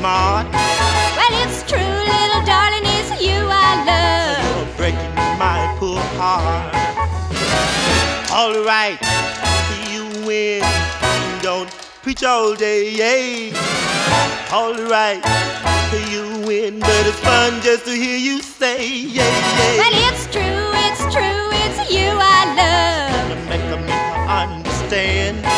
smart. Well, it's true, little darling, it's you I love. You're breaking my poor heart. All right, you win. Don't preach all day. Yeah. All right, you win, but it's fun just to hear you say yeah. Well, it's true, it's you I love. Make me understand.